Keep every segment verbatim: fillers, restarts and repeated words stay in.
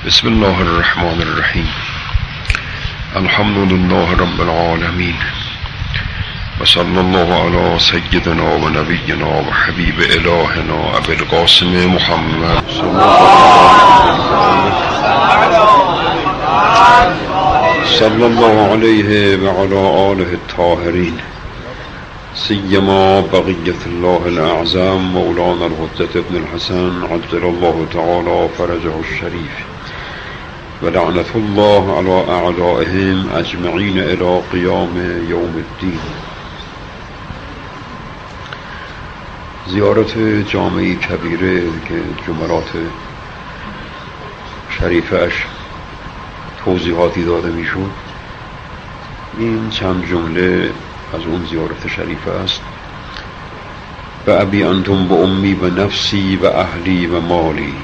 بسم الله الرحمن الرحیم. الحمد لله رب العالمین و صلی الله علی سیدنا و نبینا و حبیب الهنا ابی القاسم محمد صلی الله علیه و علی آله الطاهرین، سیما بقیت الله الاعظم مولانا الحجة ابن الحسن عجل الله تعالی فرجه الشریف و لعنت الله علی اعدائهم اجمعین الی قیام یوم الدین. زیارت جامعه کبیره که جملات شریفش توضیحاتی داده میشد، این چند جمله از اون زیارت شریفه است. و ابی انتم و امی و نفسی و اهلی و مالی،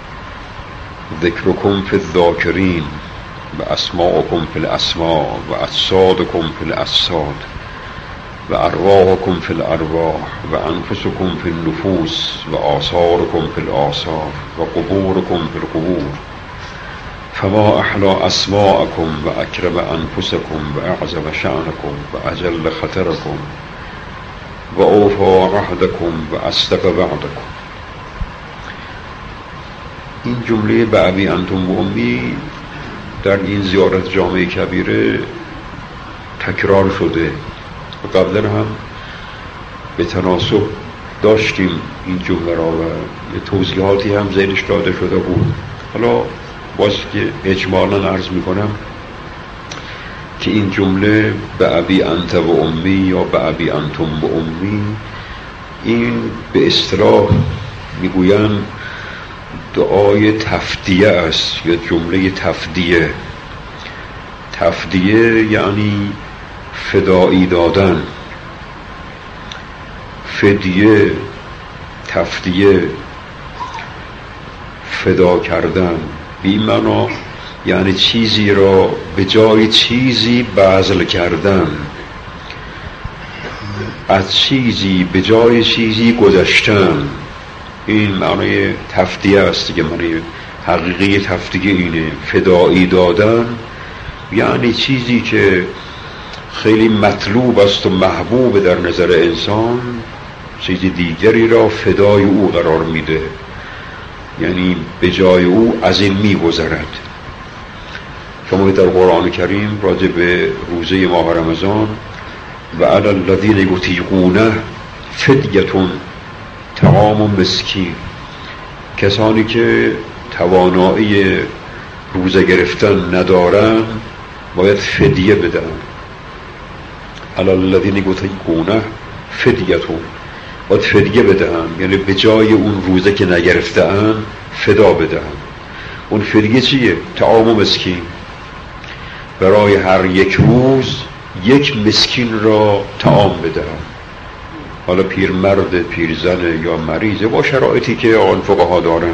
ذکرکم فی الذاکرین و اسماءکم فی الاسماء و اجسادکم فی الاجساد و ارواحکم فی الارواح و انفسکم فی النفوس و آثارکم فی الآثار و قبورکم فی القبور، فما احلا اسماءکم و اکرم انفسکم و اعظم شأنکم و اجل خطرکم و اوفا عهدکم و اصدق وعدکم. این جمله به ابی انتم و امی در این زیارت جامعه کبیره تکرار شده و قبلا هم به تناسب داشتیم این جمله را و یه توضیحاتی هم ذیلش داده شده بود. حالا باز که اجمالا عرض میکنم که این جمله به ابی انت و امی یا به ابی انتم و امی، این به اصطلاح میگویند دعای تفدیه است یا جمله تفدیه. تفدیه یعنی فدایی دادن، فدیه، تفدیه، فدا کردن. به این معنا یعنی چیزی را به جای چیزی بذل کردن، از چیزی به جای چیزی گذشتن. این معنی تفدیه است که معنی حقیقی تفدیه اینه، فدایی دادن، یعنی چیزی که خیلی مطلوب است و محبوب در نظر انسان، چیز دیگری را فدای او قرار میده، یعنی به جای او از این میگذرد. شما در قرآن کریم راجع به روزه ماه رمضان و علی الذین یطیقونه فدیة طعام مسکین، کسانی که توانایی روزه گرفتن ندارن باید فدیه بدن. علی الذین یطیقونه فدیة، باید فدیه بدن، یعنی به جای اون روزه که نگرفتن فدا بدن. اون فدیه چیه؟ طعام مسکین، برای هر یک روز یک مسکین را طعام بدن. حالا پیرمرد، پیرزن یا مریضه، با شرایطی که آن فقها دارن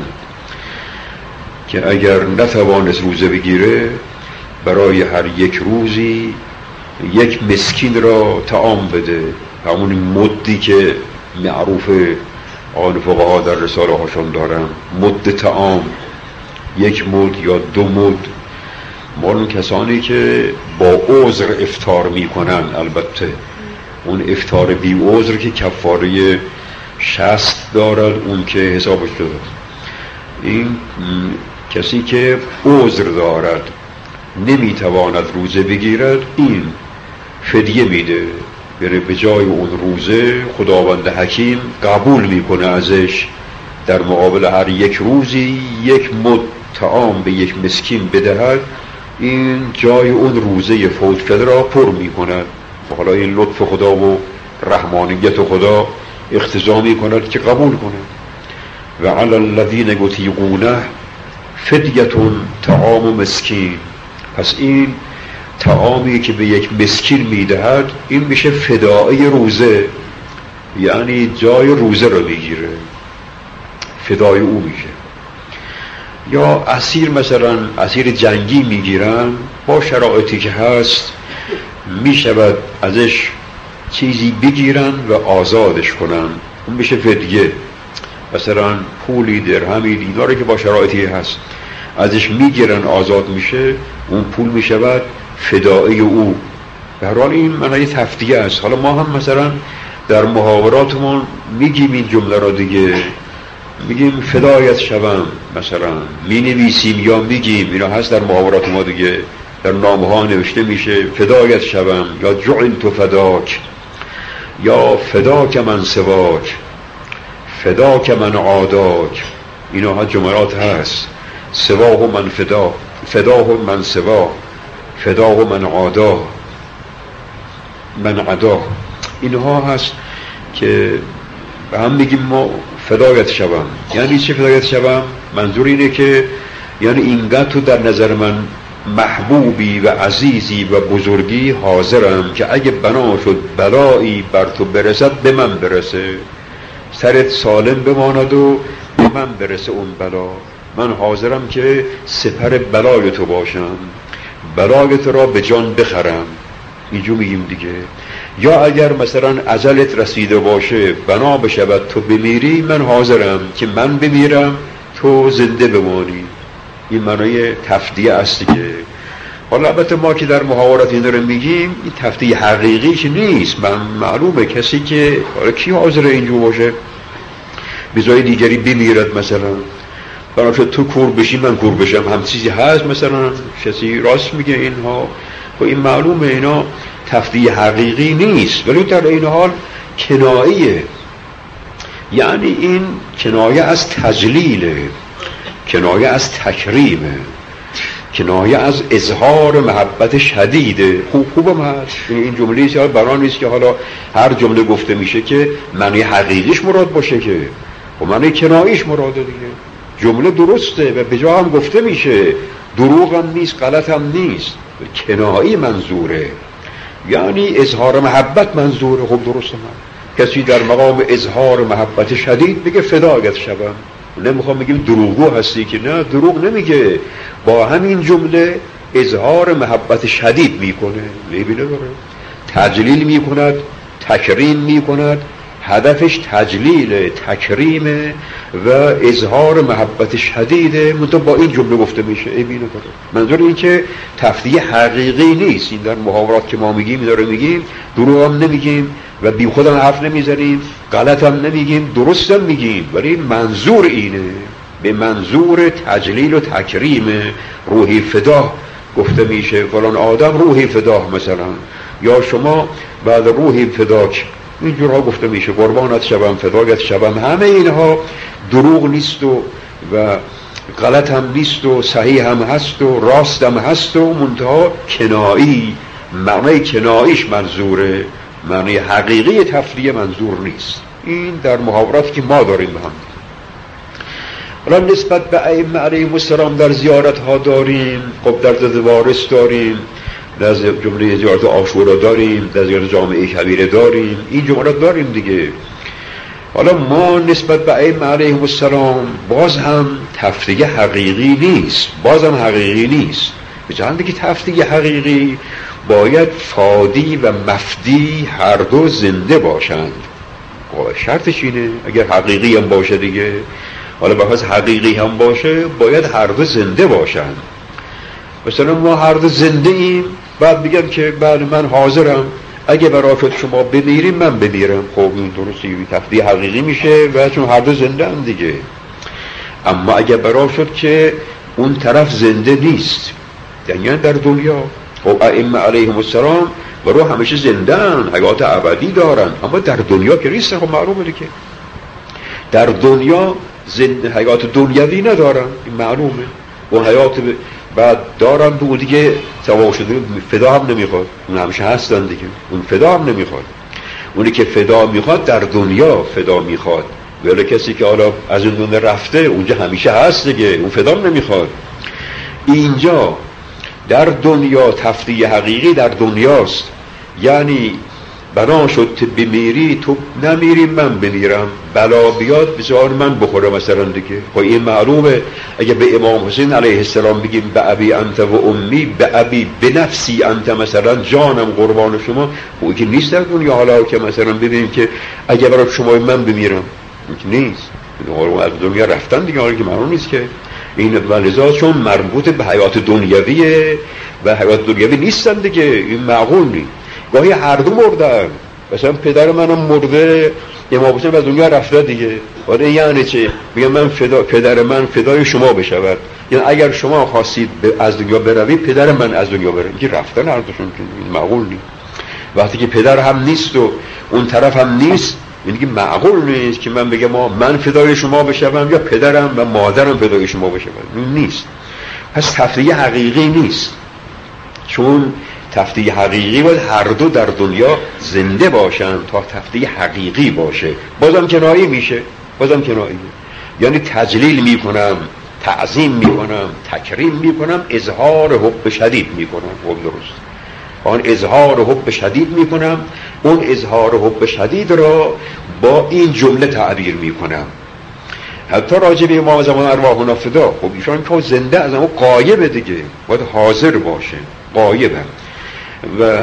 که اگر نتوانست روزه بگیره برای هر یک روزی یک مسکین را طعام بده، همون مدی که معروف آن فقها در رساله هاشون دارن، مد طعام، یک مد یا دو مد. مال کسانی که با عذر افطار میکنن، البته اون افطار بی عذر که کفاره شست دارد اون که حسابش شده. این کسی که عذر دارد نمیتواند روزه بگیرد، این فدیه میده، یعنی به جای اون روزه خداوند حکیم قبول میکنه ازش در مقابل هر یک روزی یک مد طعام به یک مسکین بدهد، این جای اون روزه فوت شده را پر میکند. حالا این لطف خدا و رحمانیت خدا اقتضا میکند که قبول کنه. و علی الذین یطیقونه فدیة طعام مسکین، پس این طعامی که به یک مسکین میدهد این میشه فدای روزه، یعنی جای روزه رو میگیره، فدای او میشه. یا اسیر، مثلا اسیر جنگی میگیرن، با شرایطی که هست میشود ازش چیزی بگیرن و آزادش کنن، اون میشه فدیه. مثلا پولی، درهمی، دیناری که با شرایطی هست. ازش میگیرن آزاد میشه، اون پول میشود فدایی او. به هر حال این معنی تفدیه است. حالا ما هم مثلا در محاوراتمون میگیم این جمله را دیگه، میگیم فدایت شوم، مثلا مینویسیم یا میگیم، اینا هست در محاورات ما دیگه، در نامه ها نوشته میشه فدایت شوم، یا جعلت فداک، یا فداک من سواک، فداک من عاداک. اینا ها جملات هست. سواه من فدا، فداه من سوا، فداه من عادا، من عدا. اینها هست که به هم میگیم ما فدایت شوم. یعنی چه فدایت شوم؟ منظور اینه که یعنی اینقدر تو در نظر من محبوبی و عزیزی و بزرگی حاضرم که اگه بنا شد بلایی بر تو برسد به من برسه، سرت سالم بماند و به من برسه اون بلا. من حاضرم که سپر بلای تو باشم، بلای تو را به جان بخرم. اینجور میگیم دیگه. یا اگر مثلا اجلت رسیده باشه بنا بشود تو بمیری، من حاضرم که من بمیرم تو زنده بمانی. این معنای تفدیه است دیگه. حالا البته ما که در محاورات این رو میگیم، این تفدیه حقیقیش نیست. من معلومه کسی که حالا کی حاضره اینجور باشه بجای دیگری بمیرد، مثلا بنابراین تو کور بشی من کور بشم، هم چیزی هست مثلا کسی راست میگه اینها. و این معلومه اینا تفدیه حقیقی نیست، ولی در این حال کناییه. یعنی این کنایه از تجلیله، کنایه از تکریمه، کنایه از اظهار محبت شدیده. خوب خوبم هست. این جمله ایست برای نیست که حالا هر جمله گفته میشه که معنی حقیقیش مراد باشه، که و معنی کناییش مراده دیگه. جمله درسته و به جا هم گفته میشه، دروغ هم نیست، غلط هم نیست، کنایی منظوره، یعنی اظهار محبت منظوره. خب درسته. من کسی در مقام اظهار محبت شدید بگه فدایت شوم، نمیخوام بگیم دروغگو هستی، که نه، دروغ نمیگه، با همین جمله اظهار محبت شدید میکنه. میبینه داره تجلیل میکند، تکریم میکند، هدفش تجلیل، تکریم و اظهار محبت شدیده، منطقه با این جمله گفته میشه. میبینه داره. منظور این که تفدیه حقیقی نیست. این در محاورات که ما میگیم داره میگیم، دروغ هم نمیگیم و بی خودم حرف نمیزنیم، غلط هم نمیگیم، درست هم میگیم، ولی منظور اینه، به منظور تجلیل و تکریم. روحی فدا گفته میشه، فلان آدم روحی فدا مثلا، یا شما بعد روحی فداک، اینجورها گفته میشه، قربانت شوم، فدایت شوم. همه اینها دروغ نیست و و غلط هم نیست و صحیح هم هست و راست هم هست و منتها کنایی، معنی کناییش منظوره، معنی حقیقی تفدیه منظور نیست. این در محاورات که ما داریم به هم. حالا نسبت به ائمه علیهم السلام در زیارت ها داریم، خب در زده وارث داریم، در جمله زیارت عاشورا داریم، در زیارت جامعه کبیره داریم، این جملات داریم دیگه. حالا ما نسبت به ائمه علیهم السلام باز هم تفدیه حقیقی نیست، باز هم حقیقی نیست. به جهت که تفدیه حقیقی باید فادی و مفدی هر دو زنده باشند. شرطش اینه، اگر حقیقی هم باشه دیگه، حالا بحث حقیقی هم باشه باید هر دو زنده باشند. مثلا ما هر دو زنده ایم، بعد بگم که بله من حاضرم اگه برای شد شما بمیریم من بمیرم، خب این درستی تفدیه حقیقی میشه و چون هر دو زنده هم دیگه. اما اگه برای شد که اون طرف زنده نیست، یعنی در دنیا، خب ائمه علیهم السلام برای همیشه زندن، حیات ابدی دارن، اما در دنیا که نیستن. خب معلومه دیگه در دنیا زند... حیات دنیوی ندارن، این معلومه. اون حیات بعد دارن دو دیگه سوا شده، فدا هم نمیخواد، اون همیشه هستن دیگه، اون فدا هم نمیخواد. اونی که فدا میخواد در دنیا فدا میخواد، ولی کسی که حالا از اون دنیا رفته اونجا همیشه هست دیگه، اون فدا هم نمیخواد. اینجا در دنیا تفدیه حقیقی در دنیاست، یعنی بنا شد تو بمیری تو نمیری من بمیرم، بلا بیاد بذار من بخوره مثلا دیگه. خب این معلومه. اگه به امام حسین علیه السلام بگیم به ابی انت و امی، به ابی به نفسی انت، مثلا جانم قربان شما، خب که نیست در دنیا. حالا که مثلا ببینیم که اگه برای شما من بمیرم، نیست، از دنیا رفتن دیگه، حالا که معلوم نیست که این ولذا چون مربوط به حیات دنیویه و حیات دنیوی نیستن دیگه، این معقول نیست. گاهی هر دو مردن، مثلا پدر منم مرده، امام حسین از دنیا رفته دیگه. ولی یعنی چه؟ میگم من فدا، پدر من فدای شما بشود، یعنی اگر شما خواستید از دنیا بروید پدر من از دنیا بره. اینکه رفتن هر دوشون، این معقول نیست. وقتی که پدر هم نیست و اون طرف هم نیست، یعنی که معقول نیست که من بگم ما من فدای شما بشوم یا پدرم و مادرم فدای شما بشوم. این نیست. پس تفریح حقیقی نیست، چون تفریح حقیقی باید هر دو در دنیا زنده باشن تا تفریح حقیقی باشه. بازم کنایی میشه، بازم کنایی، یعنی تجلیل میکنم، تعظیم میکنم، تکریم میکنم، اظهار حب شدید میکنم. خب درست، آن اظهار حب شدید میکنم، اون اظهار حب شدید را با این جمله تعبیر میکنم. حتی راجع به امام زمان ارواحنا فدا، خب ایشان که زنده از اما غایبه دیگه، باید حاضر باشه، غایبه. و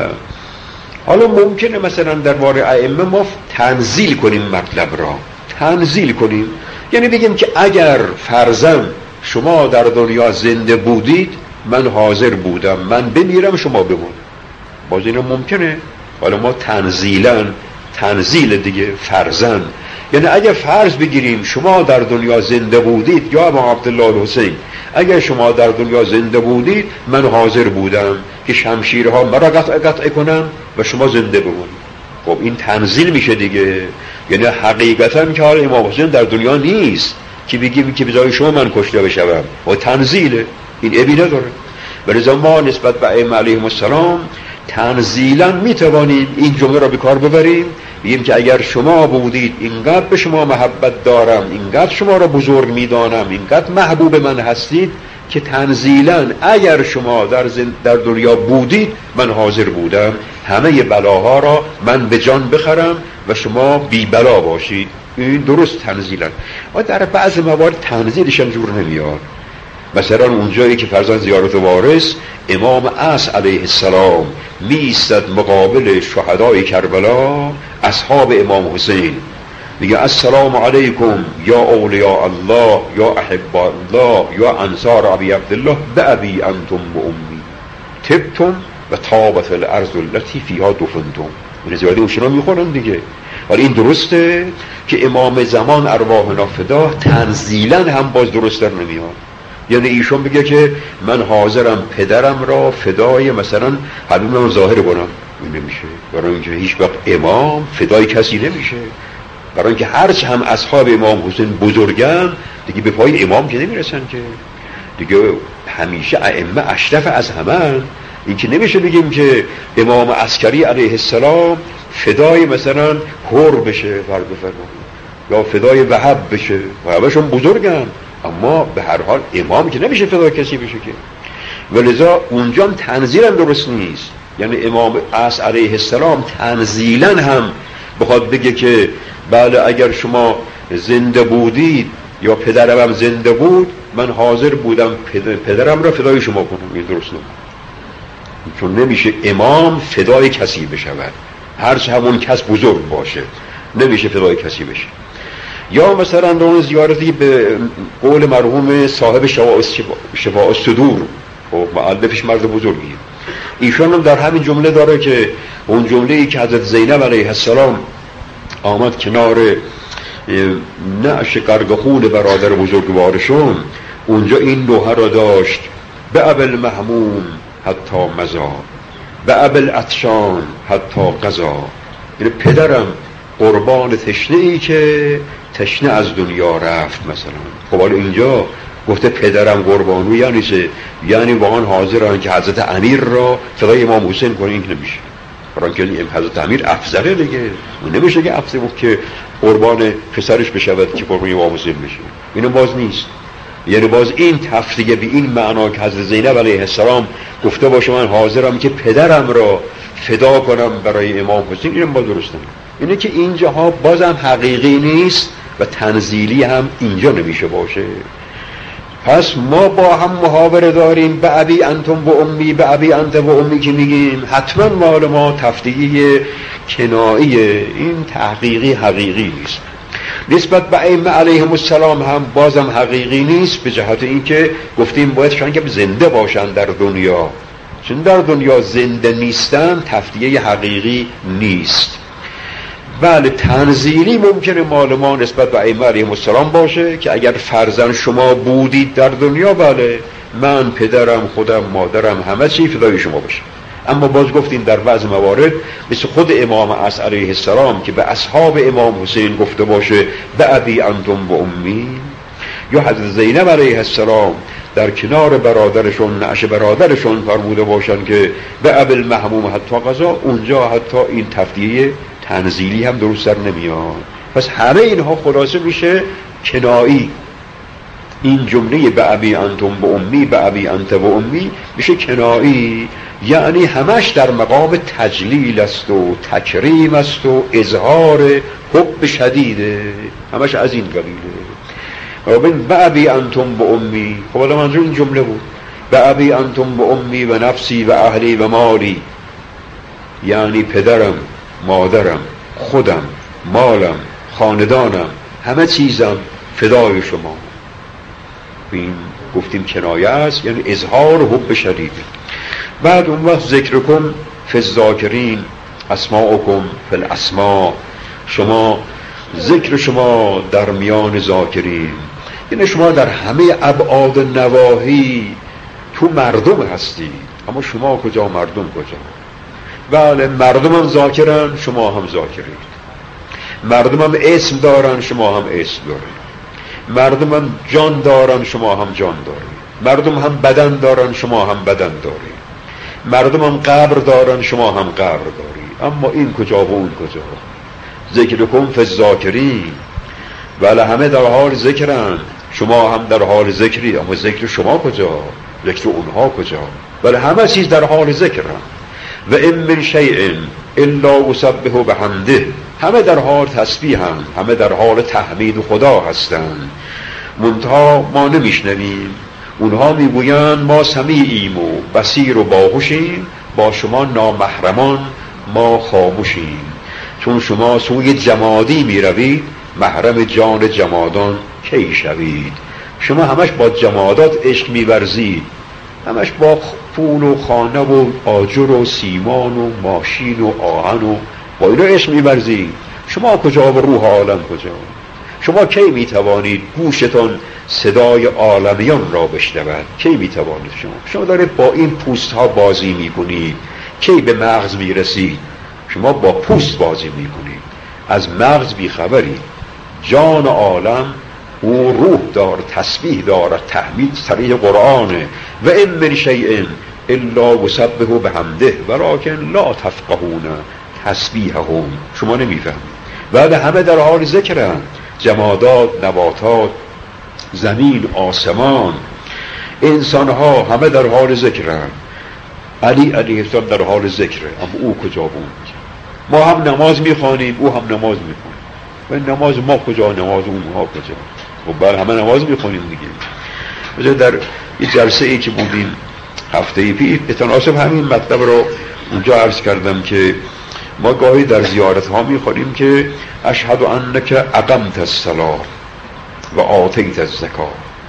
حالا ممکنه مثلا در باره ائمه ما تنزیل کنیم، مطلب را تنزیل کنیم، یعنی بگیم که اگر فرضاً شما در دنیا زنده بودید من حاضر بودم، من بمیرم شما بمون. باز اینا ممکنه. حالا ما تنزیلاً، تنزیل دیگه، فرضاً، یعنی اگر فرض بگیریم شما در دنیا زنده بودید یا ابا عبدالله حسین، اگر شما در دنیا زنده بودید من حاضر بودم که شمشیرها مرا قطع قطع کنم و شما زنده بمونید. خب این تنزیل میشه دیگه، یعنی حقیقتا که حال امام حسین در دنیا نیست که بگیم که بجای شما من کشته بشم، و تنزیله، این ابی نداره. ولذا ما نسبت به ائمه علیهم السلام تنزیلا میتوانیم این جمله را به کار ببریم، بگیم که اگر شما بودید اینقدر به شما محبت دارم، اینقدر شما را بزرگ میدانم، اینقدر محبوب من هستید که تنزیلا اگر شما در, در دنیا بودید من حاضر بودم همه بلاها را من به جان بخرم و شما بی بلا باشید. این درست تنزیلا. و در بعض موارد تنزیلشان جور نمیاد. مثلا اونجایی که فرزند زیارت وارث امام عصر علیه السلام می ایستد مقابل شهدای کربلا، اصحاب امام حسین، میگه السلام علیکم یا اولیاء الله یا احباء الله یا انصار ابی عبدالله بابی انتم و امی تبتم و طابت الارض التي فیها دفنتم. این زیادی اونشنا میخونن دیگه. ولی این درسته که امام زمان ارواحنا فدا تنزیلا هم باز درست در نمیاد. یعنی ایشون بگه که من حاضرم پدرم را فدای مثلا حبیبم ظاهر کنم، این نمیشه. برای اینکه هیچ وقت امام فدای کسی نمیشه. برای اینکه هرچه هم اصحاب امام حسین بزرگن دیگه به پای امام که نمیرسن، که دیگه همیشه ائمه اشرف از همه. این که نمیشه بگیم که امام عسکری علیه السلام فدای مثلا هور بشه فرض بفرمایید، یا فدای وهب بشه، وهبشون بزرگن، اما به هر حال امام که نمیشه فدای کسی بشه که. ولذا اونجا هم تنزیل هم درست نیست. یعنی امام عصر علیه السلام تنزیلا هم بخواد بگه که بله اگر شما زنده بودید یا پدرم هم زنده بود من حاضر بودم پدرم را فدای شما کنم، این درست نمیشه. چون نمیشه امام فدای کسی بشود، هرچه همون کس بزرگ باشه نمیشه فدای کسی بشه. یا مثلا اون زیارتی به قول مرحوم صاحب شفاء الصدور، خب مؤلفش مرد بزرگیه، ایشان هم در همین جمله داره که اون جمله‌ای که حضرت زینب علیه السلام آمد کنار نعش قرقخون برادر بزرگوارشون، اونجا این نوحه را داشت: به ابل محموم حتی مزا، به ابل عطشان حتی قضا. یعنی پدرم قربان تشنه ای که تشنه از دنیا رفت مثلا. خب حالا اینجا گفته پدرم قربانو، یعنی چه؟ یعنی واقعا حاضرن که حضرت امیر را فدای امام حسین کنه. این نمیشه، برای که حضرت امیر افضله دیگه، نمیشه که افضل که قربان پسرش بشود که قربان امام حسین بشه. اینو باز نیست. یعنی باز این تفسیر به این معنا که حضرت زینب علیه السلام گفته باشه من حاضرم که پدرم را فدا کنم برای امام حسین، اینم باز درسته. اینه که اینجاها بازم حقیقی نیست و تنزیلی هم اینجا نمیشه باشه. پس ما با هم محاوره داریم به ابی انتم و امی، به ابی انت و امی که میگیم حتما مال ما تفدیه کناییه، این تحقیقی حقیقی نیست. نسبت به ائمه علیهم السلام هم بازم حقیقی نیست، به جهت اینکه گفتیم باید شان که زنده باشن در دنیا، چون در دنیا زنده نیستن تفدیه حقیقی نیست. بله تنزیلی ممکنه مال ما نسبت به ائمه علیهم السلام باشه که اگر فرزند شما بودید در دنیا، بله من پدرم خودم مادرم همه چی فدای شما باشه. اما باز گفتیم در بعض موارد مثل خود امام عصر علیه السلام که به اصحاب امام حسین گفته باشه به ابی انتم و امی، یا حضرت زینب علیه السلام در کنار برادرشون نعش برادرشون فرموده باشن که به ابی المحموم حتی قضا، اونجا حتی این تفدیه تنزیلی هم درست در نمیاد. پس همه اینها خلاصه میشه کنایی. این جمله به ابی انتم و امی، به ابی انت و امی میشه کنایی، یعنی همش در مقام تجلیل است و تکریم است و اظهار حب شدیده، همش از این قبیله. به ابی انتم و امی، خب حالا منظور این جمله بود، به ابی انتم و امی و نفسی و اهلی و مالی، یعنی پدرم مادرم خودم مالم خاندانم همه چیزم فدای شما. این گفتیم کنایه است، یعنی اظهار حب شدیده. بعد اون وقت ذکرکم فی الذاکرین اسماءکم فی الاسماء، شما ذکر شما در میان ذاکرین، یعنی شما در همه ابعاد نواحی تو مردم هستید، اما شما کجا مردم کجا؟ بله مردم هم ذاکرن شما هم ذاکرید، مردم هم اسم دارن شما هم اسم دارید، مردم هم جان دارن شما هم جان دارید، مردم هم بدن دارن شما هم بدن دارید، مردم هم قبر دارن شما هم قبر دارید، اما این کجا و اون کجا؟ ذکرکم فی الذاکرین، بله همه در حال ذکرن، شما هم در حال ذکری، اما ذکر شما کجا؟ ذکر اونها کجا؟ بله همه چیز در حال ذکرن. و ان من شیء الا یسبح بحمده، همه در حال تسبیح هم، همه در حال تحمید خدا هستند، منتها ما نمیشنویم. اونها میگویند ما سمیعیم و بصیر و باهوشیم، با شما نامحرمان ما خاموشیم، چون شما سوی جمادی میروید محرم جان جمادان کی شوید. شما همش با جمادات عشق میورزید، همش با پول و خانه و آجر و سیمان و ماشین و آهن و با اینا عشق میورزید. شما کجا و روح عالم کجا؟ شما کی میتوانید گوشتان صدای عالمیان را بشنود؟ کی میتوانید؟ شما شما دارید با این پوست ها بازی میکنید، کی به مغز میرسید؟ شما با پوست بازی میکنید، از مغز بیخبرید. جان عالم او روح دار، تسبیح دارد، تحمید صریح قرآنه. و ان من شیء الا یسبح بحمده ولکن لا تفقهون تسبیحهم، شما نمیفهمید. بعد همه در حال ذکرند، جمادات، نباتات، زمین، آسمان، انسان ها همه در حال ذکرند. علی علیه السلام در حال ذکره، اما او کجا بود؟ ما هم نماز میخوانیم، او هم نماز میخوانیم، و نماز ما کجا، نماز اونها کجا؟ و بعد همه نماز میخوانیم دیگه. مثلا در یه جلسه ای که بودیم هفته پیش، به تناسب همین مطلب رو اونجا عرض کردم که ما گاهی در زیارت ها میخوانیم که اشهد انک اقمت الصلاة و آتیت الزکاة،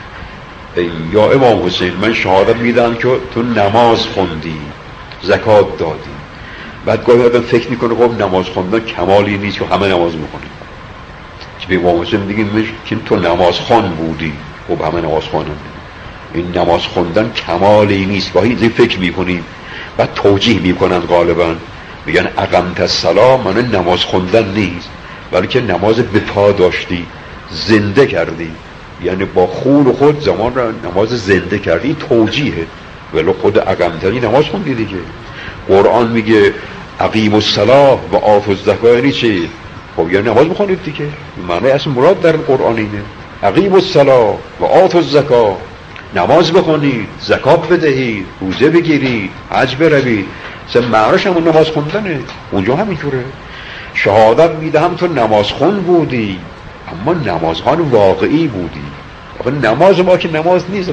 یا امام حسین من شهادت میدم که تو نماز خوندی، زکات دادی. بعد گاهی آدم فکر میکنه خب نماز خوندن کمالی نیست که همه نماز میخونیم، که به امام حسین میگیم که تو نماز خوان بودی، خب همه نماز خوانن. این نماز خوندن کمالی نیست، گاهی این فکر میکنیم، بعد توجیه میکنن غالبا میگن اقمت الصلاة من نماز خوندن نیست، بلکه نماز به پا داشتی، زنده کردی، یعنی با خون خود زمان را نماز زنده کردی. این توجیهه، ولی خود اقمتنی نماز خوندی دیگه. قرآن میگه اقیم الصلاة و آتوا الزکاة، یعنی چی؟ خب یعنی نماز بخونید دیگه. معنی اصلا مراد در قرآن اینه، اقیم الصلاة و آتوا الزکاة، نماز بخونید، زکات بدهید، روزه بگیرید، حج بروید. مثلا معنیش همون نماز خوندنه. اونجا همینطوره، شهادت میدهم تو نماز خون بودی، اما نمازخوان واقعی بودی. آخه نماز ما که نماز نیست،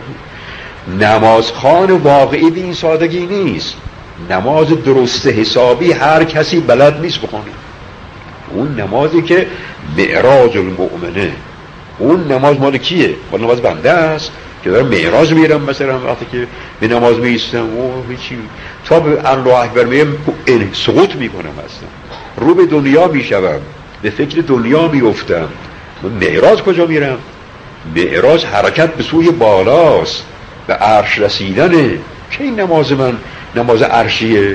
نمازخوان واقعی به این سادگی نیست. نماز درست حسابی هر کسی بلد نیست بخونه. اون نمازی که معراج المؤمنه. اون نماز مال کیه؟ مال نماز بنده است که دارم معراج میرم. مثلا وقتی که به نماز میستم او هیچی تا به الله اکبر میگم سقوط میکنم، اصلا رو به دنیا میشوم، به فکر دنیا میافتم. معراج کجا میرم؟ معراج حرکت به سوی بالاست، به عرش رسیدنه. که این نماز من نماز عرشیه؟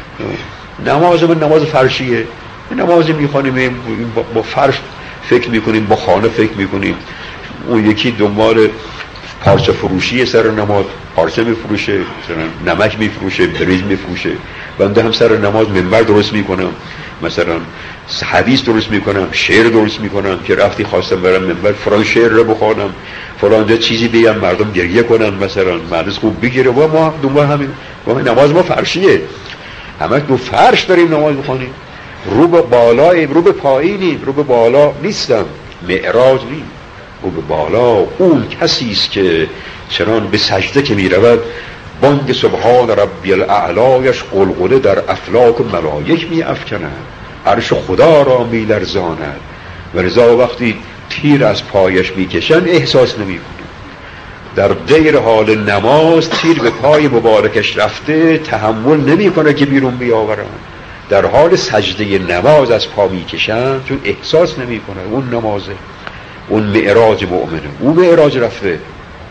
نماز من نماز فرشیه. نمازی میخوانیم با فرش فکر میکنیم، با خانه فکر میکنیم. اون یکی دنبال پارچه فروشی سر نماز، پارچه میفروشه، نمک میفروشه، بریز میفروشه. بنده هم سر نماز منبر درست میکنم، مثلا حدیث درست میکنم، شعر درست میکنم که رفتی خواستم برم منبر فلان شعر رو بخوانم، فلان جا چیزی بگم مردم گریه کنن، مثلا مدرس خوب بگیره. و ما دنبال همین نماز ما فرشیه، همه دو فرش داریم نماز بخونیم. رو به بالای، رو به پایینیم، رو به بالا نیستم. معراج نیم، رو به بالا. اون کسی است که چنان به سجده که میرود بانگ سبحان ربی الاعلایش قلقله در افلاک ملائک می افکند، عرش خدا را می لرزاند. و رضا وقتی تیر از پایش می کشن احساس نمی کنه. در غیر حال نماز تیر به پای مبارکش رفته تحمل نمی کنه که بیرون بیاورن. در حال سجده نماز از پا می کشن چون احساس نمی کنه. اون نمازه، اون معراج مؤمنه، اون معراج رفته.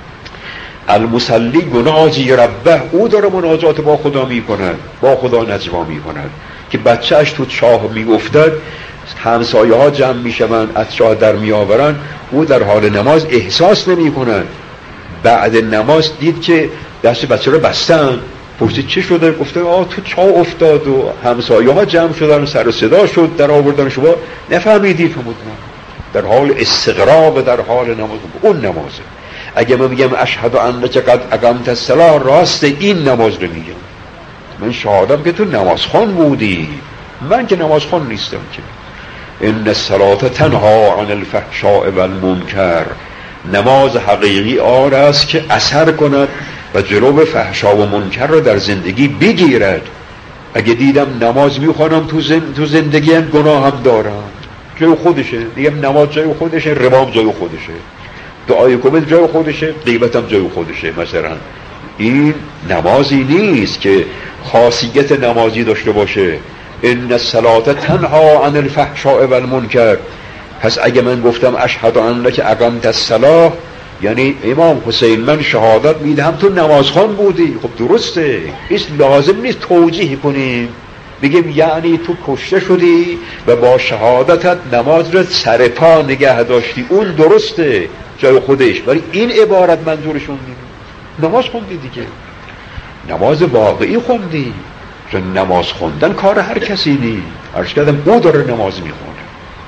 المصلی مناجی ربه، او داره مناجات با خدا می کند، با خدا نجوا می کند. که بچهش تو چاه می افتد، همسایه ها جمع می شوند از چاه در می آورن، او در حال نماز احساس نمی کند. بعد نماز دید که دست بچه رو بستن، پرسید چه شده؟ گفته آه تو چاه افتاد و همسایه ها جمع شدن، سر و صدا شد، در آوردن. شما نفهمیدید؟ فرمودن در حال استغراق، در حال نماز. اون نمازه. اگه من میگم اشهد انک قد اقمت الصلاة، راست این نماز رو میگم. من شهادم که تو نمازخوان بودی، من که نمازخوان نیستم که. ان الصلاة تنها عن الفحشاء والمنکر، نماز حقیقی آن است که اثر کند و جلو فحشا و منکر را در زندگی بگیرد. اگه دیدم نماز میخوانم تو, زن... تو زندگی هم گناه هم دارم، جای خودشه. میگم نماز جای خودشه، ربام جای خودشه، دعای کمد جای خودشه، غیبتم جای خودشه. مثلا این نمازی نیست که خاصیت نمازی داشته باشه. ان الصلاة تنها عن الفحشاء والمنکر. پس اگه من گفتم اشهد انک اقمت الصلاة، یعنی امام حسین من شهادت میدهم تو نمازخوان بودی. خب درسته، هیچ لازم نیست توجیه کنیم، بگیم یعنی تو کشته شدی و با شهادتت نماز رو سر پا نگه داشتی. اون درسته جای خودش، ولی این عبارت منظورشون نیست. نماز خوندی دیگه، نماز واقعی خوندی. چون نماز خوندن کار هر کسی نیست. عرض کردم او داره نماز میخونه،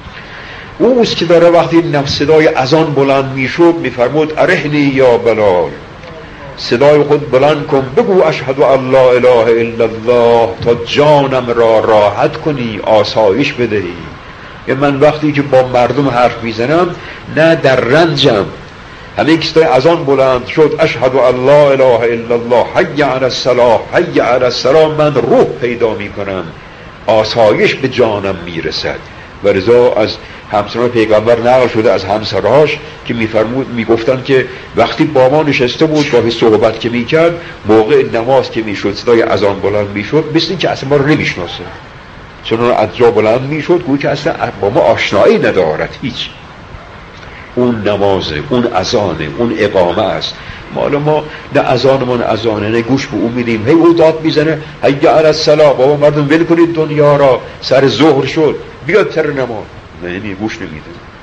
اوست که داره وقتی صدای اذان بلند میشد میفرمود ارحنی یا بلال، صدای خود بلند کن، بگو اشهد ان لا اله الا الله تا جانم را راحت کنی، آسایش بدهی. من وقتی که با مردم حرف میزنم نه در رنجم، همین که صدای اذان بلند شد اشهد ان لا اله الا الله حی علی الصلاة حی علی الصلاة، من روح پیدا میکنم، آسایش به جانم میرسد. و رضا از همسران پیغمبر نقل شده از همسراش که میفرمود میگفتن که وقتی با ما نشسته بود گاهی صحبت که میکرد، موقع نماز که میشد صدای اذان بلند میشد، مثل این که اصلا ما رو نمیشناسه، چون از جا بلند میشد گویی که اصلا با ما آشنایی ندارد هیچ. اون نمازه، اون اذانه، اون اقامه است. مال ما نه اذانمون اذانه، نه گوش به اون میدیم، هی او داد میزنه حی علی الصلاة، بابا مردم ول کنید دنیا را، سر ظهر شد بیاد سر نماز. نه نمی گوش نمیده.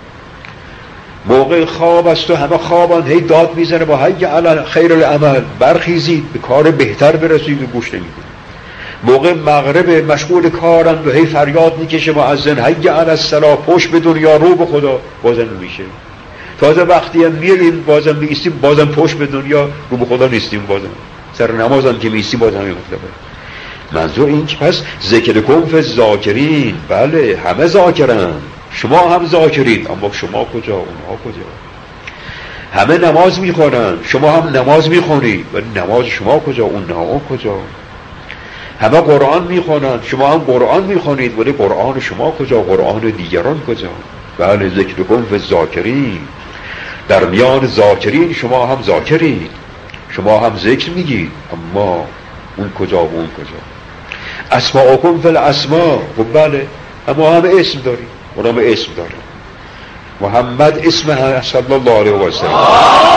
موقع خواب است و همه خوابان، هی داد میزنه با حی علی خیر العمل، برخیزید به کار بهتر برسید، و گوش نمیده. موقع مغرب مشغول کارند و هی فریاد میکشه مؤذن حی علی الصلاة، پشت به دنیا، رو به خدا، بازم نمیشه. تازه وقتی هم میریم بازم میستیم، بازم پشت به دنیا، رو به خدا نیستیم، بازم سر نمازم که میستیم بازم این مطلبه. منظور این که پس ذکر کن فی الذاکرین، بله همه ذاکرن، شما هم ذاکرید، اما شما کجا، اونها کجا؟ همه نماز میخونن، شما هم نماز میخونید، ولی نماز شما کجا، اونها کجا؟ همه قرآن میخونند، شما هم قرآن میخونید، ولی قرآن شما کجا؟ قرآن دیگران کجا؟ بله ذکرکم فی الذاکرین، در میان ذاکرین شما هم ذاکرید، شما هم ذکر میگید، اما اون کجا و اون کجا؟ اسماءکم فی الاسماء، خب بله اما همه اسم داریم، اون همه اسم داره. محمد اسم صلی الله علیه و سلم،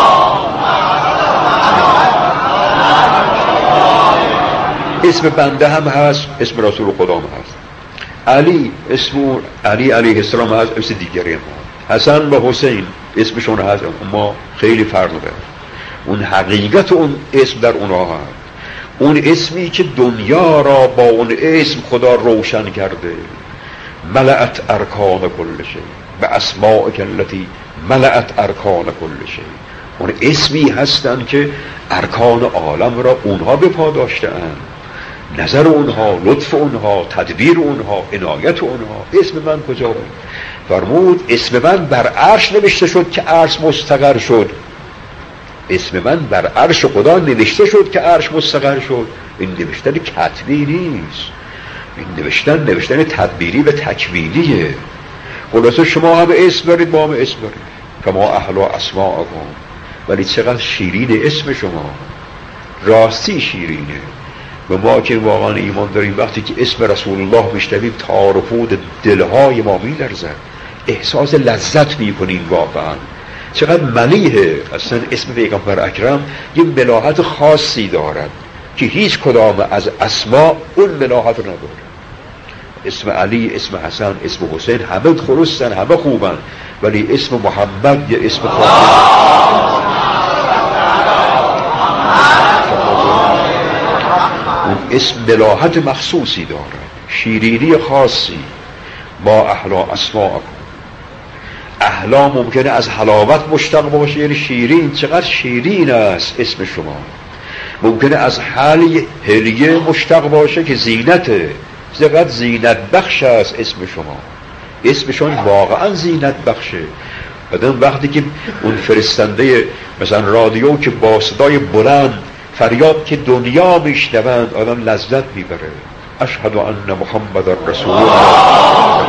اسم بنده هم هست، اسم رسول خدا هم هست. علی اسم علی علیه السلام هست، اسم دیگری هم هست. حسن و حسین اسمشون هست، اما خیلی فرق داره. اون حقیقت اون اسم در اونها هست. اون اسمی که دنیا را با اون اسم خدا روشن کرده. ملأت ارکان کل شی و اسماءک التی ملأت ارکان کل شی. اون اسمی هستن که ارکان عالم را اونها به پا داشته‌اند. نظر اونها، لطف اونها، تدبیر اونها، عنایت اونها. اسم من کجا بود؟ فرمود اسم من بر عرش نوشته شد که عرش مستقر شد. اسم من بر عرش خدا نوشته شد که عرش مستقر شد. این نوشتن کتبی نیست، این نوشتن نوشتن تدبیری و تکوینیه. خلاصه شما هم اسم دارید، ما هم اسم دارید، کما احلا اسماءکم. ولی چقدر شیرین اسم شما، راستی شیرینه. و ما که واقعا ایمان داریم وقتی که اسم رسول الله میشنویم تار و پود دلهای ما میلرزد، احساس لذت میکنیم. واقعا چقدر ملیحه. اصلا اسم پیغمبر اکرم یه ملاحت خاصی دارد که هیچ کدام از اسما اون ملاحت نداره. اسم علی، اسم حسن، اسم حسین همه درستن، همه خوبن، ولی اسم محمد یا اسم خدا اون اسم ملاحت مخصوصی دارد، شیرینی خاصی. ما احلا اسماءکم. احلا ممکنه از حلاوت مشتق باشه، یعنی شیرین، چقدر شیرین است اسم شما. ممکنه از حلی هلیه مشتق باشه که زینته، چقدر زینت بخش است اسم شما. اسمشون واقعا زینت بخشه. بعدم وقتی که اون فرستنده مثلا رادیو که با صدای بلند فریاد که دنیا میشنوند، آدم لذت میبره. اشهد ان محمد رسول الله.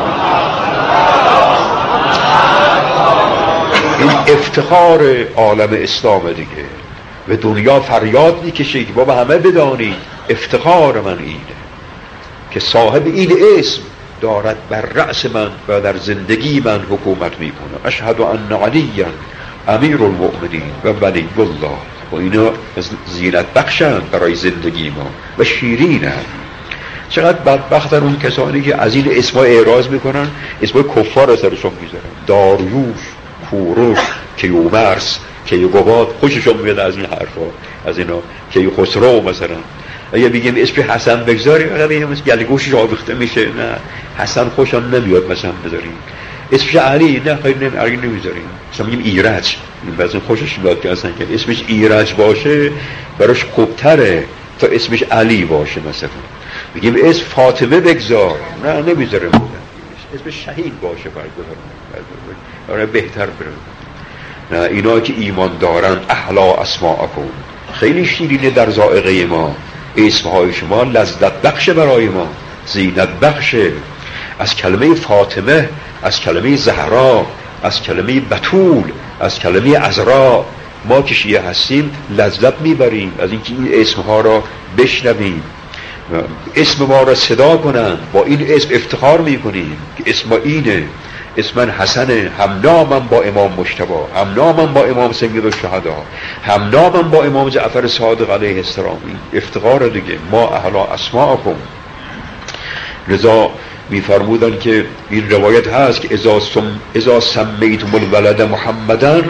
این افتخار عالم اسلام دیگه. و دنیا فریاد میکشه که بابا همه بدانید افتخار من اینه که صاحب این اسم دارد بر رأس من و در زندگی من حکومت میکنه. اشهد ان علیاً امیر المؤمنین و ولی الله. و اینا زینت بخشند برای زندگی ما و شیرینند. چقدر بدبختن اون کسانی که از این اسما اعراض میکنن، اسمای کفار سرشون میذارن. داریوش، کوروش، کیومرث، کیقوباد، خوششون میاد از این حرفا، از اینا. کیخسرو مثلا اگه بگیم اسم حسن بگذاریم، اگه بگیم اسم گلگوشش آویخته میشه، نه حسن خوشم نمیاد مثلا بذاریم. اسمش علی، نه خیلی نمیذاریم. مثلا میگیم ایرج، بعضی خوشش میاد که اصلا که اسمش ایرج باشه براش خوبتره تا اسمش علی باشه. مثلا میگیم اسم فاطمه بگذار، نه نمیذاریم. اسم شهید باشه برای بهتر بره. نه اینا که ایمان دارن احلا اسماءکم، خیلی شیرینه در ذائقه ما. اسمهای شما لذت بخش برای ما، زینت بخشه. از کلمه فاطمه، از کلمه زهرا، از کلمه بتول، از کلمه عذرا ما که شیعه هستیم لذت میبریم از اینکه این اسمها را بشنویم، اسم ما را صدا کنن. با این اسم افتخار میکنیم که اسم اینه. اسم من حسنه، همنامم با امام مجتبی، همنامم با امام سید الشهدا، همنامم با امام جعفر صادق علیه السلام. افتخار دیگه. ما احلا اسماءکم. لذا میفرمودن که این روایت هست که اذا سم اذا سمیتم الولد محمدن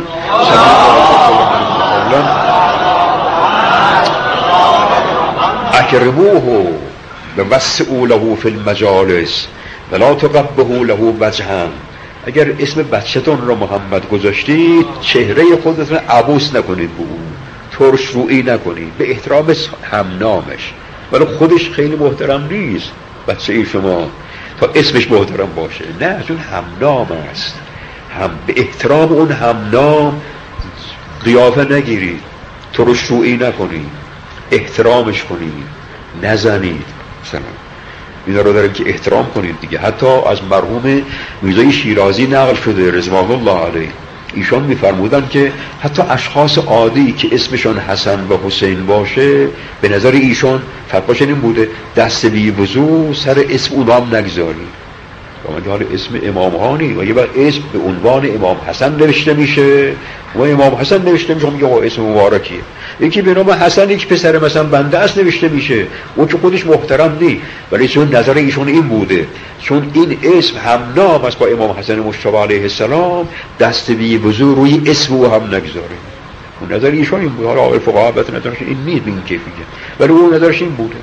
اکرموه و وسعوا له فی المجالس ولا تقبحوا له وجها. اگر اسم بچه‌تون رو محمد گذاشتید، چهره خودتون عبوس نکنید، به اون ترش رویی نکنید، به احترام همنامش. ولی خودش خیلی محترم نیست بچه ای شما تا اسمش محترم باشه، نه، چون همنام است. هم به احترام اون همنام قیافه نگیرید، ترش رویی نکنید، احترامش کنید، نزنید، مثلا اینا رو داریم که احترام کنید دیگه. حتی از مرحوم میرزا شیرازی نقل شده رضوان الله علیه، ایشان میفرمودن که حتی اشخاص عادی که اسمشان حسن و حسین باشه به نظر ایشان فتواشون این بوده دست بی وضو سر اسم اونها هم نگذاری. و حال اسم امام هانی و یه وقت اسم به عنوان امام حسن نوشته میشه و امام حسن نوشته میشه میگه اسم مبارکیه. یکی به نام حسن یک پسر مثلا بنده است نوشته میشه، اون که خودش محترم نی، ولی چون نظر ایشون این بوده چون این اسم هم نام است با امام حسن مجتبی علیه السلام دست بی وضو روی اسم او هم نگذاره. اون نظر ایشون این بود. حالا آقای فقها البته نظرش این نیست به این کیفیت، ولی اون نظرش این بوده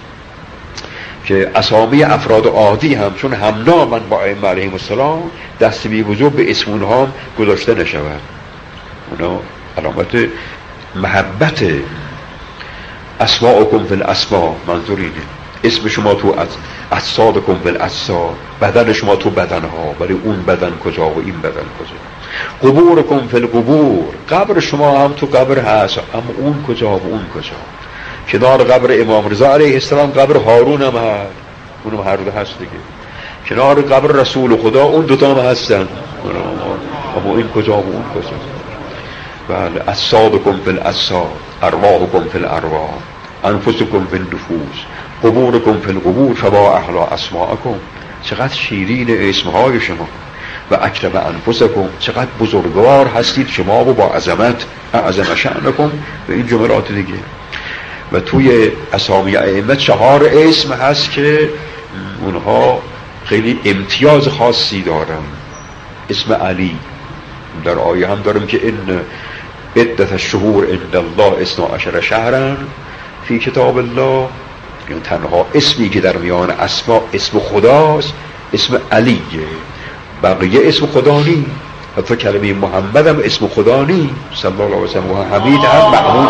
که اسامی افراد عادی هم چون هم نامن با ائمه علیهم السلام دست بی وضو به اسم اونها هم گذاشته نشود. اونا علامت محبت اسماءکم فی الاسماء منظور اینه. اسم شما تو اجسادکم فی الاجساد، بدن شما تو بدنها، ولی اون بدن کجا و این بدن کجا. قبورکم فی القبور، قبر شما هم تو قبر هست اما اون کجا و اون کجا. کنار قبر امام رضا علیه السلام قبر هارون هم هست، اونم هر دو هست دیگه. کنار قبر رسول خدا اون دوتا هم هستن، اما این کجا و اون کجا. بله اجسادکم فی الاجساد، ارواحکم فی الارواح، انفسکم فی النفوس، قبورکم فی القبور فما احلی اسماءکم. چقدر شیرین اسمهای شما. و اکرم انفسکم، چقدر بزرگوار هستید شما و با عظمت اعظم شأنکم و این جملات دیگه. و توی اسامی ائمه چهار اسم هست که اونها خیلی امتیاز خاصی دارن. اسم علی در آیه هم دارم که ان عدت الشهور عند الله اثنا عشر شهرا فی کتاب الله، یعنی تنها اسمی که در میان اسما اسم خداست اسم علیه، بقیه اسم خدا نی. حتی کلمه محمد هم اسم خدا نی صلی الله علیه و سلم، و حمید هم محمود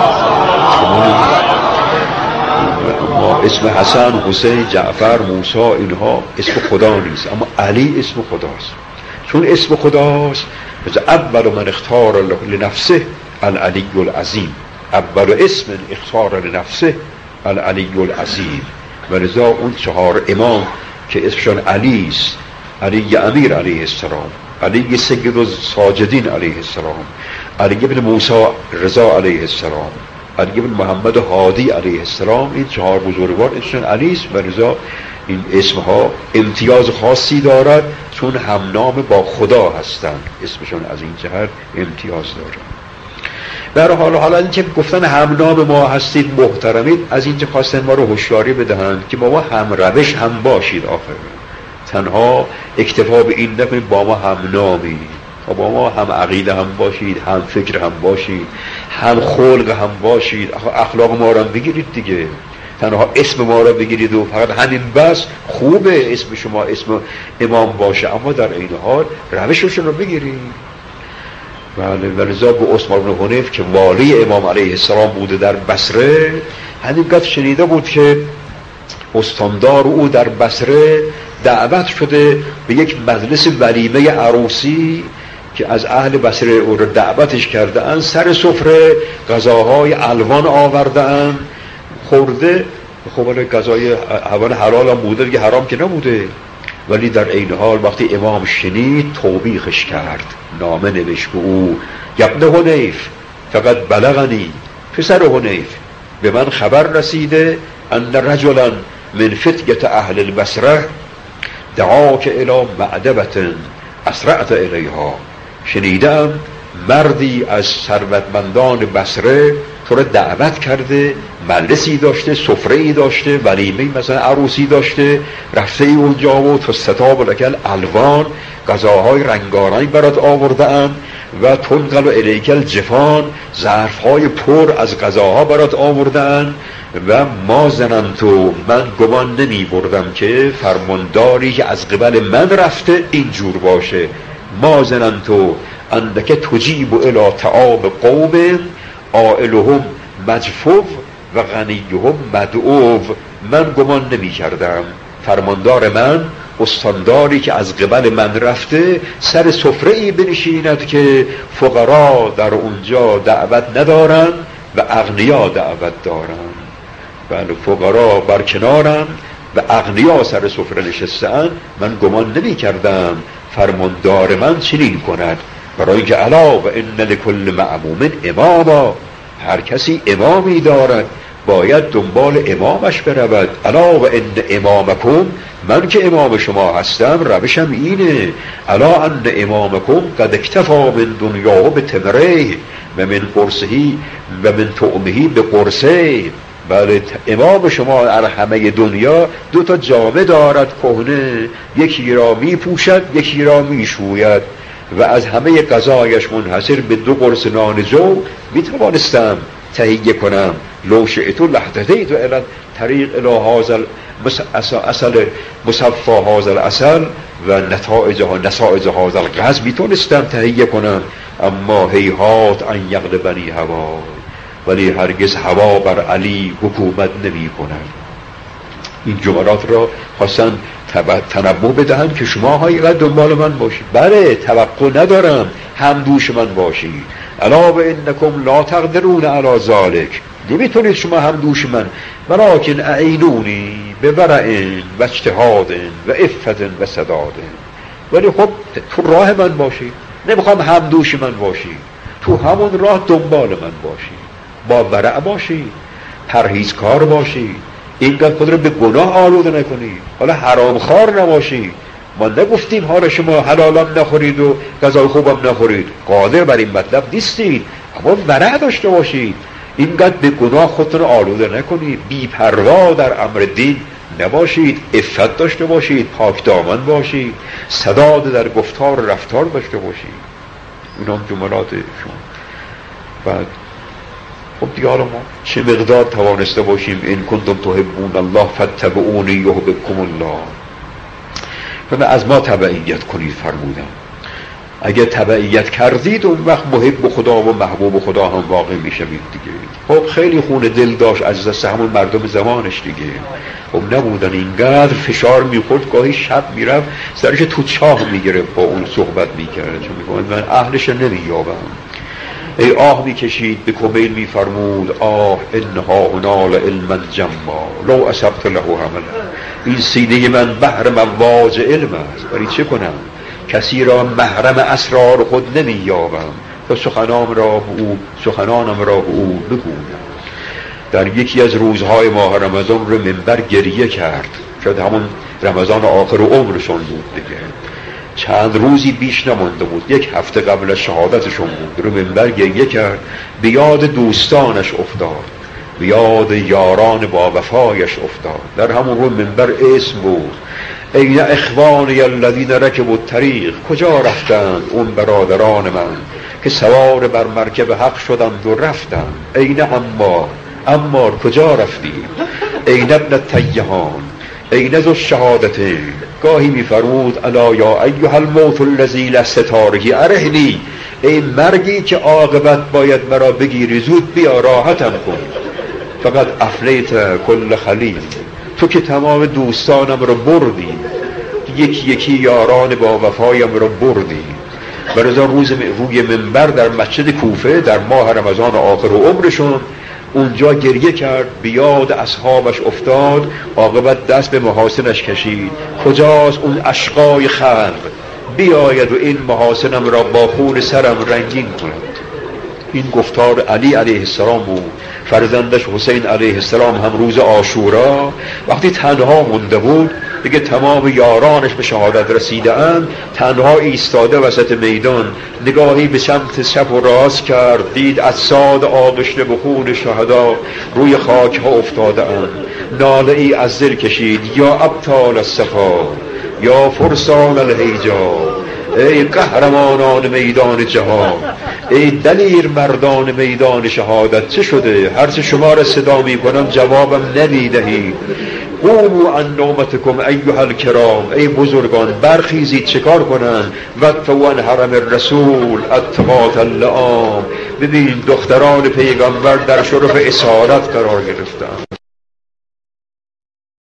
هم. ما اسم حسن، حسین، جعفر، موسی اینها اسم خدا نیست، اما علی اسم خداست. چون اسم خداست مثل اول من اختار لنفسه العلی العظیم، اول اسم اختار لنفسه العلی العظیم. و لذا اون چهار امام که اسمشان علی است، علی امیر علیه السلام، علی سید الساجدین علیه السلام، علی ابن موسی رضا علیه السلام، علی ابن محمد هادی علیه السلام، این چهار بزرگوار اسمشان علی است. و لذا این اسمها امتیاز خاصی دارد چون هم نام با خدا هستند، اسمشون از این جهت امتیاز دارد. در حال حالا این که گفتن هم نام ما هستید محترمید، از اینجا خواستن ما رو هوشیاری بدهند که با ما هم روش هم باشید. آخر تنها اکتفا به این نکنید با ما هم نامید، با ما هم عقیده هم باشید، هم فکر هم باشید، هم خلق هم باشید. اخلاق ما رو هم بگیرید دیگه، تنها اسم ما رو بگیرید و فقط همین بس خوبه اسم شما اسم امام باشه، اما در این حال روششون رو بگیرید. بله. ولذا به عثمان بن حنیف که والی امام علیه السلام بوده در بصره، همینقدر شنیده بود که استاندار او در بصره دعوت شده به یک مجلس ولیمه عروسی که از اهل بصره او رو دعوتش کرده اند. سر سفره غذاهای الوان آورده اند، خورده. خب غذای اول حلال هم بوده دیگه، حرام که نبوده، ولی در این حال وقتی امام شنید توبیخش کرد، نامه نوشت به او: ابن حنیف فقط بلغنی، پسر حنیف به من خبر رسیده ان رجلا من فتیت اهل البصره دعاک الی معدبة اسرعت الیها. شنیدم مردی از ثروتمندان بصره تو را دعوت کرده، مجلسی داشته، سفره‌ای داشته، ولیمه مثلا عروسی داشته، رفته ای اونجا و تو ستاب لکل الوان غذاهای رنگارنگ برات آورده‌ام و تنقل و الیکل جفان ظرف‌های پر از غذاها برات آورده‌ام و ما زننتو، من گمان نمی بردم که فرمانداری که از قبل من رفته اینجور باشه. ما زننتو اندک تجیب الی طعام قوم آئلهم مجفوف و غنیهم مدعو. من گمان نمی کردم فرماندار من، استانداری که از قبل من رفته، سر سفره‌ای بنشیند که فقرا در اونجا دعوت ندارن و اغنیا دعوت دارن. بله فقرا بر کنارم و اغنیا سر سفره نشسته‌اند، من گمان نمی کردم فرماندار من چنین کند، برای اینکه الا و ان لکل معموم اماما، هر کسی امامی دارد باید دنبال امامش برود. الا و ان امامکم، من که امام شما هستم روشم اینه، الا ان امامکم قد اکتفا من دنیاه به تمره و من قرصهی و من طعمهی به قرصه. بله امام شما در همه دنیا دو تا جامه دارد کهنه، یکی را می پوشد یکی را می شوید و از همه غذایش منحصر به دو قرص نان جو می توانستم تهیه کنم. لو شئت لهدیت الی طریق الی هذا اصل مصفى هذا العسل و نتایج نتایج هذا الغاز می توانستم تهیه کنم، اما هیهات ان یغلبنی هوا، ولی هرگز هوا بر علی حکومت نمی کند. این جملات را خواستن تنبه بدهند که شما حقیقت دنبال من باشید. بله توقع ندارم همدوش من باشید. الا و انکم لا تقدرون علی ذلک، نمیتونید شما همدوش من، ولکن اعینونی به ورع و اجتهاد و عفت و سداد. ولی خب تو راه من باشید، نمیخوام همدوش من باشید، تو همون راه دنبال من باشید، با ورع باشید، پرهیزکار باشید، اینقدر خود رو به گناه آلوده نکنید، حالا حرام خوار نباشید. ما نگفتیم حالا شما حلالم نخورید و غذای خوبم نخورید، قادر بر این مطلب نیستید، اما ورع داشته باشید، اینقدر به گناه خودتون آلوده نکنید، بی پروا در امر دین نباشید، عفت داشته باشید، پاک دامن باشید، سداد در گفتار و رفتار داشته باشید. اینا جملات شما. بعد خب دیگه حالا ما چه مقدار توانسته باشیم این کنتم تحبون الله فاتبعونی یحببکم الله، و از ما تبعیت کنید فرمودم. اگه تبعیت کردید اون وقت محب خدا و محبوب خدا هم واقع میشوید دیگه. خب خیلی خون دل داشت از دست همون مردم زمانش دیگه، خب نبودن اینقدر فشار میخورد، گاهی شب میرفت سرش تو چاه میگرفت با اون صحبت میکرد، چون میگوند من اهلش نمییابم. ای آه میکشید به کمیل میفرمود آه انها هنال علم جما لو اصبت له عملا، این سینه من بحر مواج علم است، ولی چه کنم کسی را محرم اسرار خود نمییابم تا سخنانم را به او سخنانم را به او بگویم. در یکی از روزهای ماه رمضان رو منبر گریه کرد، شاید همون رمضان آخر عمرشون بود دیگه، چند روزی بیش نمانده بود، یک هفته قبل شهادتشون بود، رو منبر گریه کرد، به یاد دوستانش افتاد، به یاد یاران با وفایش افتاد. در همون رو منبر اسم بود، این اخوانی الذین رکبوا الطریق، کجا رفتند اون برادران من که سوار بر مرکب حق شدند و رفتند. این عمار، عمار کجا رفتی؟ این ابن تیهان، این ذو الشهادتین. گاهی میفرمود الا یا ایها الموت الذی لست تارکی ارحنی، ای مرگی که عاقبت باید مرا بگیری زود بیا راحتم کن. فقط افلیت کل خلیل، تو که تمام دوستانم رو بردی، یکی یکی یاران با وفایم رو بردی. برای روز روی منبر در مسجد کوفه در ماه رمضان آخر و عمرشون اونجا گریه کرد، بیاد اصحابش افتاد، عاقبت دست به محاسنش کشید. کجاست اون اشقای خلق بیاید و این محاسنم را با خون سرم رنگین کند. این گفتار علی علیه السلام بود. فرزندش حسین علیه السلام هم روز عاشورا وقتی تنها مونده بود، دیگه تمام یارانش به شهادت رسیده اند، تنها ایستاده وسط میدان، نگاهی به سمت چپ و راست کرد، دید اجساد آغشته به خون شهدا روی خاک ها افتاده اند. ناله ای از دل کشید، یا ابطال الصفا، یا فرسان الهیجا، ای قهرمانان میدان جهان، ای دلیر مردان میدان شهادت، چه شده؟ هرچه شما را صدا می کنم جوابم نمیدهید. قوموا عن نومتکم ایها الکرام، ای بزرگان برخیزید چکار کنن؟ وقفوا عن حرم الرسول اتقات اللعام. ببین دختران پیغمبر در شرف اسارت قرار گرفتن،